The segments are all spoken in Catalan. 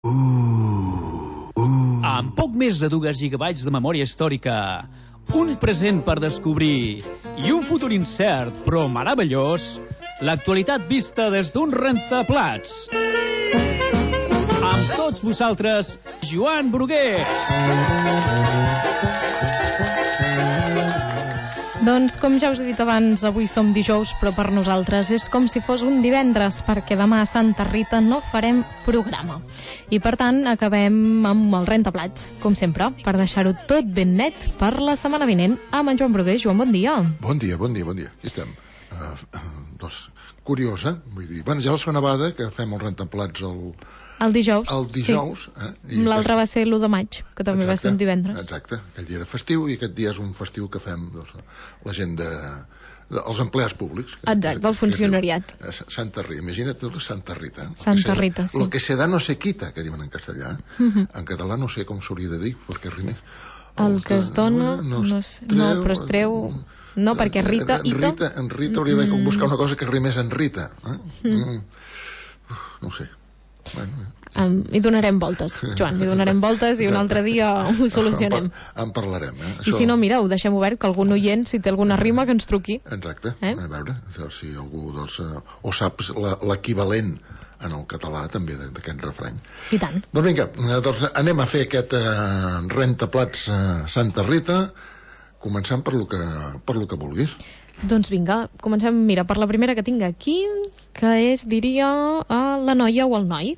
Amb poc més de 2 gigabytes de memòria històrica, un present per descobrir i un futur incert però meravellós, l'actualitat vista des d'un rentaplats. Amb tots vosaltres, Joan Brugués. Doncs, com ja us he dit abans, avui som dijous, però per nosaltres és com si fos un divendres, perquè demà a Santa Rita no farem programa. I, per tant, acabem amb el rentaplats, com sempre, per deixar-ho tot ben net per la setmana vinent amb en Joan Brugués. Joan, bon dia. Bon dia. Aquí estem. Curiós, eh? Vull dir, bueno, ja la segona vegada que fem el rentaplats el dijous. Sí. L'altre va ser l'1 de maig, que també va ser un divendres. Exacte. Aquell dia era festiu i aquest dia és un festiu que fem la gent els empleats públics. Exacte, el funcionariat. Santa Rita, imagina't tu Santa Rita. Santa Rita, sí. Lo que se da no se quita, que diuen en castellà. En català no sé com s'hauria de dir, perquè rimés. El que es dona, no, però es treu... No, perquè Rita... En Rita hauria de buscar una cosa que rimés en Rita. No ho sé. Hi donarem voltes, Joan, i un altre dia ho solucionem. En parlarem, I si no, mira, ho deixem obert, que algun oient, si té alguna rima, que ens truqui. Exacte, a veure si algú o saps l'equivalent en el català també d'aquest refrany. I tant. Doncs vinga, anem a fer aquest rentaplats Santa Rita, començant per lo que vulguis. Doncs vinga, comencem, mira, per la primera que tinc aquí, que és, diria, la noia o el noi.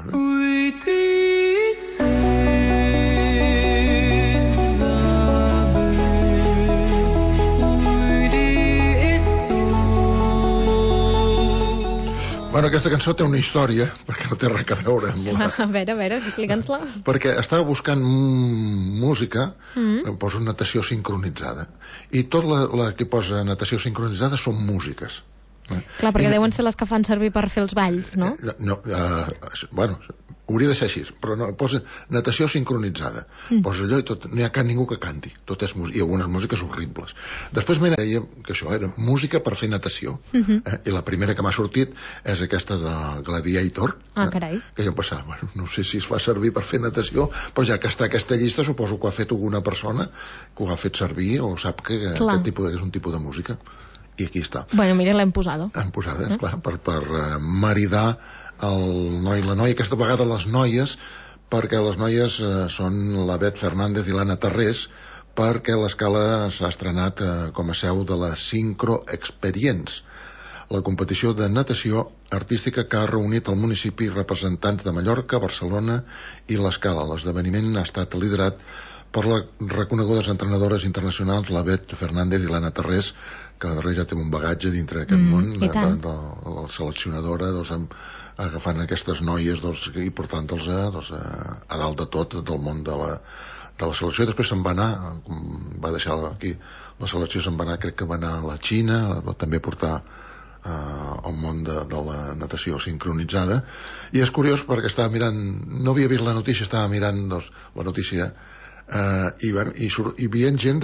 Bueno, aquesta cançó té una història, perquè no té res a veure amb la... A veure, explica'ns-la. Perquè estava buscant música, poso natació sincronitzada, i tot la que posa natació sincronitzada són músiques. Clar, perquè deuen ser les que fan servir per fer els balls, no? Bueno, hauria de ser així, però no, posa natació sincronitzada. Posa allò i tot, no hi ha ningú que canti, tot és música, i algunes músiques horribles. Després m'he deia que això era música per fer natació, i la primera que m'ha sortit és aquesta de Gladiator, que jo pensava, bueno, no sé si es fa servir per fer natació, però ja que està aquesta llista suposo que ho ha fet alguna persona que ho ha fet servir o sap que és un tipus de música. I aquí està. Bueno, mira, l'hem posada. L'hem posada, esclar, per maridar el noi i la noia, aquesta vegada les noies, perquè les noies són la Bet Fernández i l'Anna Tarrés, perquè l'Escala s'ha estrenat com a seu de la Synchro Experience, la competició de natació artística que ha reunit al municipi representants de Mallorca, Barcelona i l'Escala. L'esdeveniment ha estat liderat per les reconegudes entrenadores internacionals, la Bet Fernández i l'Anna Tarrés, que la darrera ja té un bagatge dintre d'aquest món de la seleccionadora, agafant aquestes noies i portant-los a dalt de tot del món de la selecció. Després se'n va anar, va deixar aquí la selecció, se'n va anar, crec que va anar a la Xina, va també portar al món de la natació sincronitzada. I és curiós perquè estava mirant, no havia vist la notícia, estava mirant la notícia, i hi havia gent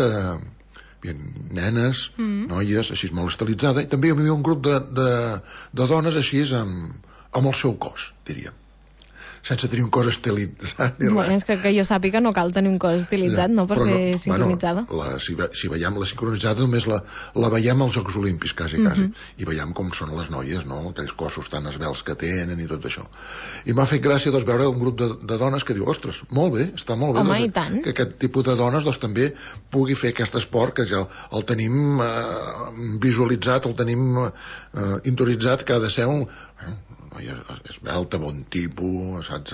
nenes, noies, així molt estilitzada, i també hi havia un grup de dones així amb el seu cos, diríem, sense tenir un cos estilitzat ni res. És que jo sàpiga no cal tenir un cos estilitzat, no, per fer sincronitzada. Si veiem la sincronitzada només la veiem als Jocs Olímpics, quasi, i veiem com són les noies, no? Aquells cossos tan esvelts que tenen i tot això. I m'ha fet gràcia veure un grup de dones que diu, ostres, molt bé, està molt bé. Home, i tant. Que aquest tipus de dones també pugui fer aquest esport, que ja el tenim visualitzat, el tenim interioritzat, que ha de ser un noia esbelta, bon tipus, saps?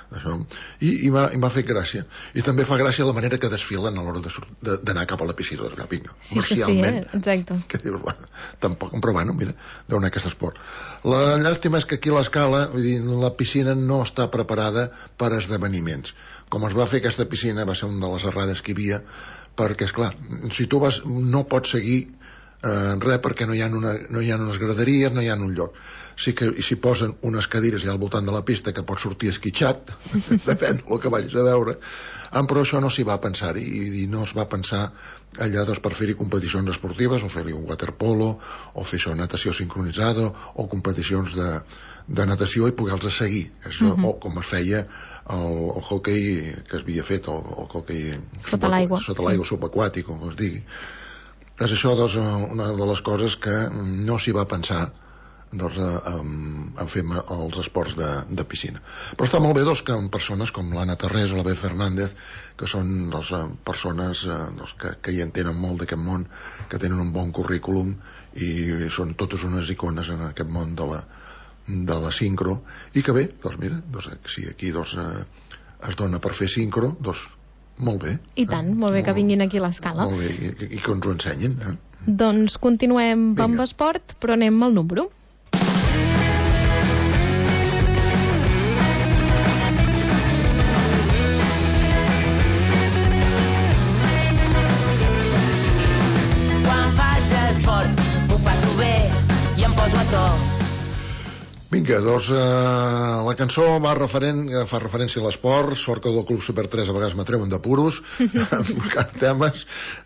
I m'ha fet gràcia. I també fa gràcia la manera que desfilen a l'hora d'anar cap a la piscina, marcialment. Exacte. Que dius, bueno, tampoc, però bueno, mira, deu anar aquest esport. La llàstima és que aquí a l'Escala, vull dir, la piscina no està preparada per esdeveniments. Com es va fer aquesta piscina, va ser una de les errades que hi havia, perquè, esclar, si tu vas, no pots seguir res, perquè no hi ha unes graderies, no hi ha un lloc. Sí que s'hi posen unes cadires ja al voltant de la pista que pot sortir esquitxat, depèn del que vagis a veure, però això no s'hi va pensar i no es va pensar allà per fer-hi competicions esportives o fer-hi un waterpolo o fer això, natació sincronitzada o competicions de natació i poder-los seguir, o com es feia el hoquei que es havia fet, el hoquei sota l'aigua, subaquàtic, com es digui. És això, una de les coses que no s'hi va pensar en fer els esports de piscina. Però està molt bé que amb persones com l'Anna Tarrés o la Beth Fernández, que són persones que hi entenen molt d'aquest món, que tenen un bon currículum i són totes unes icones en aquest món de la sincro, i que bé, mira, si aquí es dona per fer sincro, molt bé. I tant, molt bé que vinguin aquí a l'Escala. Molt bé, i que ens ho ensenyin. Doncs continuem amb esport, però anem al número. Vinga, la cançó fa referència a l'esport, sort que del Club Super 3 a vegades m'atreuen de puros, amb temes,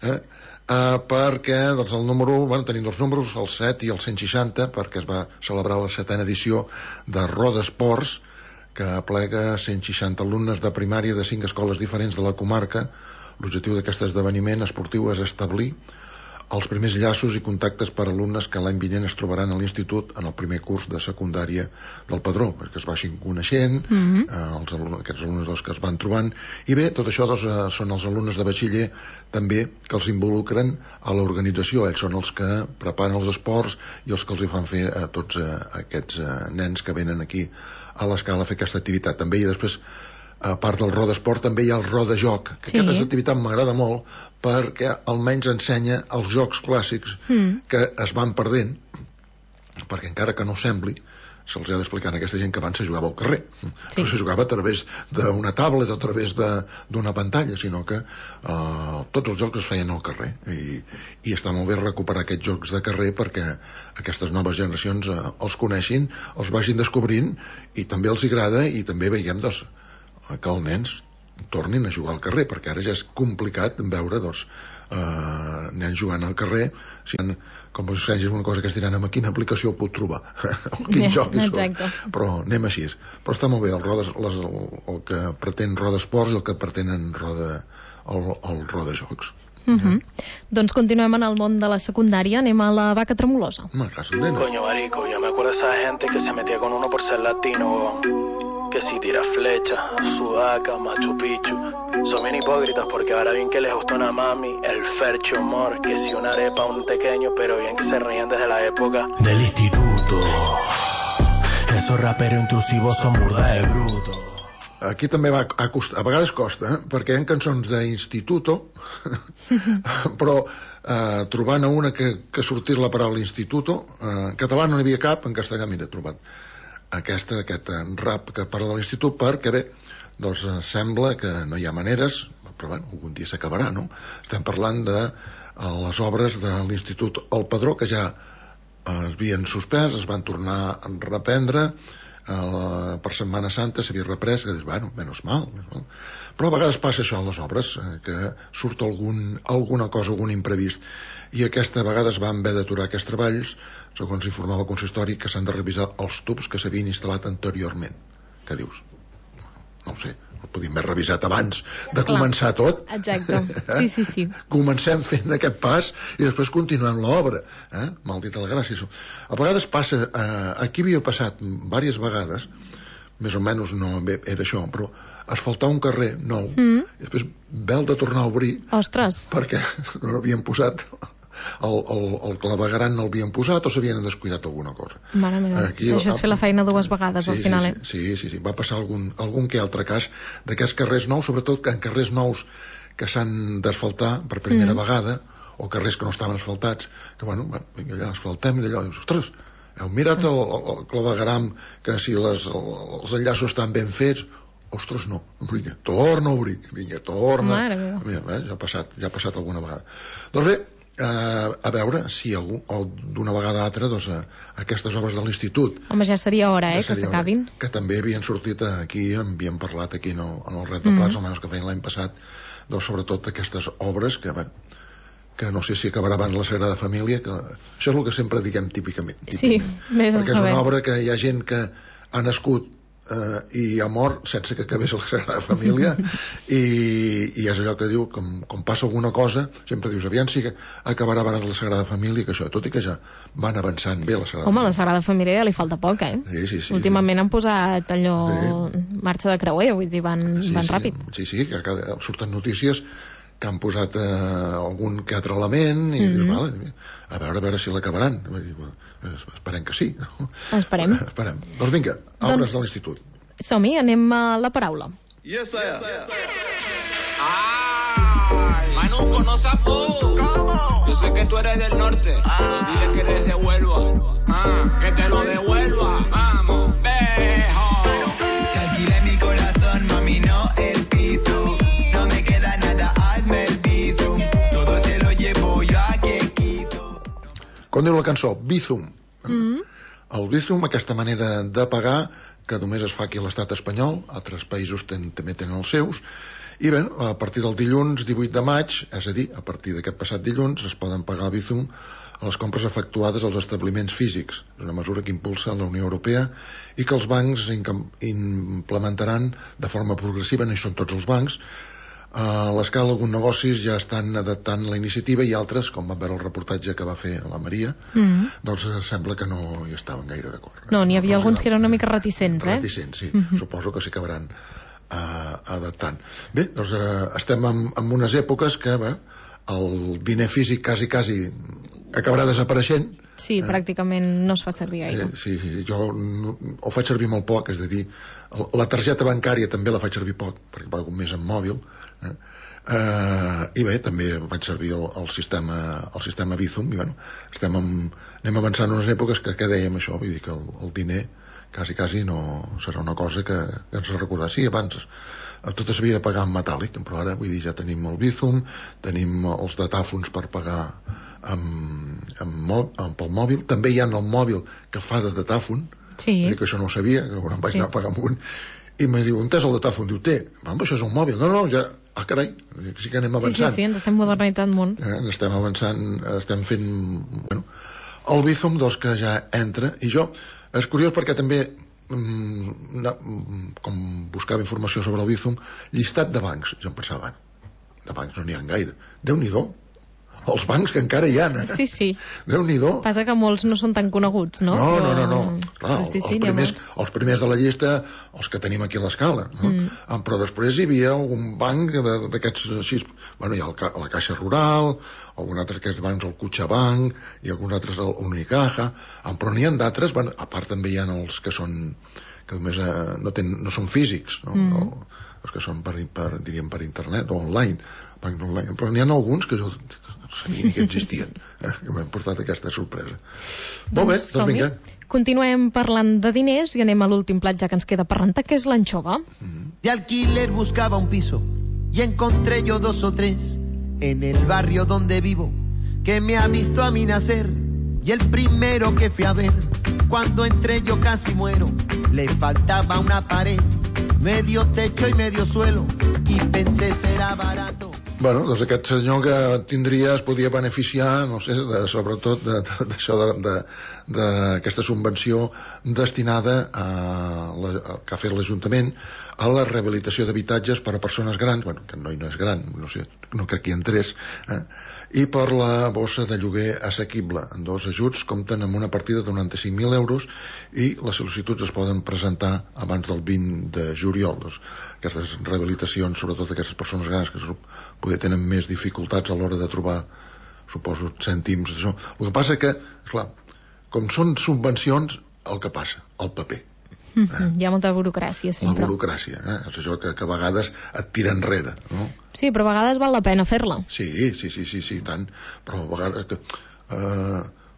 perquè el número, tenim dos números, el 7 i el 160, perquè es va celebrar la 7ª edició de Roda Esports, que aplega 160 alumnes de primària de 5 escoles diferents de la comarca. L'objectiu d'aquest esdeveniment esportiu és establir els primers llaços i contactes per alumnes que l'any vinent es trobaran a l'institut en el primer curs de secundària del Padró, perquè es vagin coneixent, aquests alumnes que es van trobant, i bé, tot això són els alumnes de batxiller també que els involucren a l'organització. Ells són els que preparen els esports i els que els hi fan fer a tots aquests nens que venen aquí a l'Escala a fer aquesta activitat. També hi ha després, a part del Roda Esport, també hi ha el Roda Joc, que aquesta activitat m'agrada molt perquè almenys ensenya els jocs clàssics que es van perdent, perquè encara que no sembli, se'ls ha d'explicar a aquesta gent que abans se jugava al carrer, no se jugava a través d'una tablet o a través d'una pantalla, sinó que tots els jocs es feien al carrer, i està molt bé recuperar aquests jocs de carrer perquè aquestes noves generacions els coneixin, els vagin descobrint i també els agrada, i també veiem que els nens tornin a jugar al carrer, perquè ara ja és complicat veure nens jugant al carrer, com us ensenyes una cosa que es diran, amb quina aplicació ho puc trobar, quin joc hi són, però anem així. Però està molt bé el que pretén Roda Esports i el que pretenen el Roda Jocs. Doncs continuem en el món de la secundària, anem a la vaca tremolosa. Coño, marico, yo me acuerdo de esa gente que se metía con uno por ser latino, que si tira flecha, Sudaca, Machu Picchu. Son bien hipócritas porque ahora bien que les gustó una mami, el Fercho Mor, que si una arepa un pequeño, pero bien que se ríen desde la época del instituto. Esos raperos intrusivos son burda de brutos. Aquí també a vegades costa, perquè hi ha cançons d'instituto, però trobant una que sortís la paraula instituto, en català no n'hi havia cap, en castellà, mira, he trobat aquest rap que parla de l'institut, perquè bé, sembla que no hi ha maneres, però bé, algun dia s'acabarà, no? Estem parlant de les obres de l'Institut El Padró, que ja es havien suspès, es van tornar a reprendre, per Setmana Santa s'havia reprès, que dius, bueno, menys mal. Però a vegades passa això a les obres, que surt alguna cosa, algun imprevist, i aquesta vegada es van haver d'aturar aquests treballs, segons informava el consistori, que s'han de revisar els tubs que s'havien instal·lat anteriorment. Què dius? No ho sé, ho podíem haver revisat abans de començar tot. Exacte, sí. Comencem fent aquest pas i després continuem l'obra. Maldita la gràcia. A vegades passa, aquí havia passat diverses vegades, més o menys no era això, però asfaltar un carrer nou i després vel de tornar a obrir. Ostres! Perquè no l'havien posat, el clavegueram no l'havien posat o s'havien descuidat alguna cosa. Mare meva, això és fer la feina dues vegades al final. Sí, va passar algun que altre cas d'aquests carrers nous, sobretot en carrers nous que s'han d'asfaltar per primera vegada, o carrers que no estaven asfaltats, que bueno, vinga, allà asfaltem, i d'allò, ostres, heu mirat el claveguram, que si els enllaços estan ben fets? Ostres, no, torna a obrir, vinga, torna. Mare meva. Ja ha passat alguna vegada. Doncs bé, A veure si algú, o d'una vegada a altra, doncs, aquestes obres de l'institut... Home, ja seria hora, que s'acabin. Que també havien sortit aquí, havien parlat aquí en el Rentaplats, almenys que feien l'any passat, doncs, sobretot aquestes obres que no sé si acabarà abans la Sagrada Família, que això és el que sempre diguem típicament. Sí, més a saber. Perquè és una obra que hi ha gent que ha nascut i ha mort sense que acabés la Sagrada Família i és allò que diu, com passa alguna cosa, sempre dius, aviam si acabarà abans la Sagrada Família, que això, tot i que ja van avançant bé la Sagrada Família. Home, la Sagrada Família ja li falta poc, Sí. Últimament han posat allò marxa de creuer, vull dir, van ràpid. Sí, que surten notícies que han posat algun que altre element i dius, vale, a veure si l'acabaran. Esperem que sí. Esperem. Doncs vinga, obres de l'institut. Som-hi, anem a la paraula. Manu, ¿conoces a Pooh? ¿Cómo? Yo sé que tú eres del norte. Dile que eres de Huelva. Que te lo devuelva. Vamos, bejo. Que alquilé mi corazón, mami, no el piso. No me queda nada, hazme el bizum. Todo se lo llevo yo a quien quiso. Com diu la cançó? Bizum. El bizum, aquesta manera de pagar que només es fa aquí a l'estat espanyol, altres països també tenen els seus, i bé, a partir del dilluns 18 de maig, és a dir, a partir d'aquest passat dilluns, es poden pagar el bizum a les compres efectuades als establiments físics. És una mesura que impulsa la Unió Europea i que els bancs implementaran de forma progressiva, no hi són tots els bancs. A l'escala, alguns negocis ja estan adaptant la iniciativa i altres, com vam veure el reportatge que va fer la Maria, doncs sembla que no hi estaven gaire d'acord. No, n'hi havia alguns que eren una mica reticents, Reticents, sí. Suposo que s'hi acabaran adaptant. Bé, doncs estem en unes èpoques que el diner físic quasi acabarà desapareixent. Sí, pràcticament no es fa servir gaire. Sí, jo ho faig servir molt poc, és a dir, la targeta bancària també la faig servir poc, perquè pago més en mòbil, i bé, també vaig servir el sistema Bizum, i bueno, anem avançant en unes èpoques que dèiem això, vull dir que el diner quasi no serà una cosa que ens recordar. Sí, abans tot s'havia de pagar en metàl·lic, però ara, vull dir, ja tenim el Bizum, tenim els datàfons per pagar pel mòbil, també hi ha el mòbil que fa de datàfon, que això no ho sabia, que quan em vaig anar a pagar amb un, i me diu, on és el datàfon? Diu, això és un mòbil. No, ja, carai, sí que anem avançant. Sí, ens estem modernitzant molt. Estem avançant, estem fent... Bueno, el Bizum, doncs, que ja entra, i jo, és curiós perquè també, com buscava informació sobre el Bizum, llistat de bancs, jo em pensava, de bancs no n'hi ha gaire, Déu-n'hi-do, els bancs que encara hi ha, Sí. Déu-n'hi-do. Passa que molts no són tan coneguts, no? No. Clar, els primers de la llista, els que tenim aquí a l'escala, no? Però després hi havia algun banc d'aquests així, bueno, hi ha la Caixa Rural, algun altre d'aquests bancs, el Cutxabank, i alguns altres el Unicaja, però n'hi ha d'altres, bueno, a part també hi ha els que són, que només no són físics, no? Els que són diríem per internet o online, però n'hi ha alguns que jo sabia que existien, que m'han portat aquesta sorpresa. Molt bé, doncs vinga. Continuem parlant de diners i anem a l'últim plat ja que ens queda per rentar, que és l'anxova. De alquiler buscaba un piso y encontré yo 2 o 3 en el barrio donde vivo, que me ha visto a mí nacer, y el primero que fui a ver, cuando entré yo casi muero, le faltaba una pared, medio techo y medio suelo, y pensé será barato. Bueno, doncs aquest senyor que tindria es podia beneficiar, no sé, sobretot d'això d'aquesta subvenció destinada que ha fet l'Ajuntament a la rehabilitació d'habitatges per a persones grans, bueno, que no és gran, no sé, no crec que hi entrés, i per la bossa de lloguer assequible. En 2 ajuts compten amb una partida de 95.000 euros i les sol·licituds es poden presentar abans del 20 de juliol. Doncs, aquestes rehabilitacions, sobretot aquestes persones grans que poder tenen més dificultats a l'hora de trobar, suposo, cèntims. Això. El que passa que, clar, com són subvencions, el que passa, el paper. Hi ha molta burocràcia sempre. La burocràcia, és això que a vegades et tira enrere, no? Sí, però a vegades val la pena fer-la. Sí, tant, però a vegades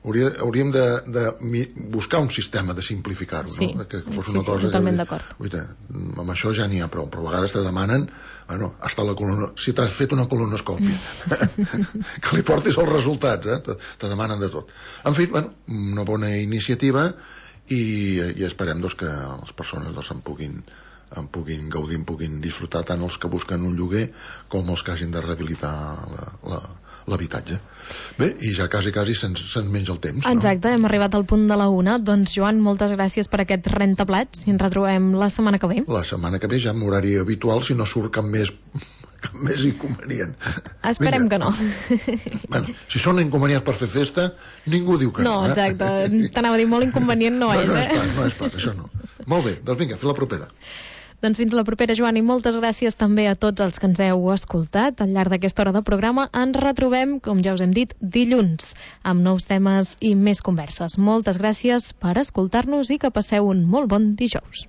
hauríem de buscar un sistema de simplificar-ho, sí, no? Que fos una cosa totalment d'acord. Amb això ja n'hi ha prou, però a vegades te demanen hasta la columna, si t'has fet una colonoscòpia que li portis els resultats, te demanen de tot. En fi, una bona iniciativa i esperem que les persones en puguin gaudir, en puguin disfrutar, tant els que busquen un lloguer com els que hagin de rehabilitar l'habitatge. Bé, i ja quasi se'ns menja el temps, no? Exacte, hem arribat al punt de la 1. Doncs, Joan, moltes gràcies per aquest rentaplats i ens retrobem la setmana que ve. La setmana que ve ja en horari habitual, si no surt cap més inconvenient. Esperem que no. Si són inconvenients per fer festa, ningú diu que no. No, exacte. T'anava a dir, molt inconvenient no és, No és pas, això no. Molt bé, doncs vinga, fins la propera. Doncs fins la propera, Joan, i moltes gràcies també a tots els que ens heu escoltat al llarg d'aquesta hora de programa. Ens retrobem, com ja us hem dit, dilluns, amb nous temes i més converses. Moltes gràcies per escoltar-nos i que passeu un molt bon dijous.